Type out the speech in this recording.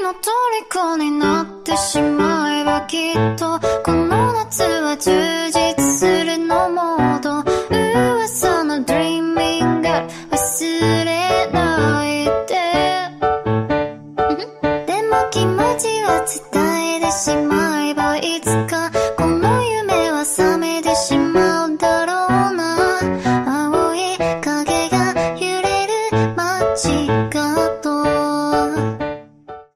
の虜になってしまえばきっとこの夏は充実するのモード噂の Dreaming Girl 忘れないででも気持ちは伝えてしまう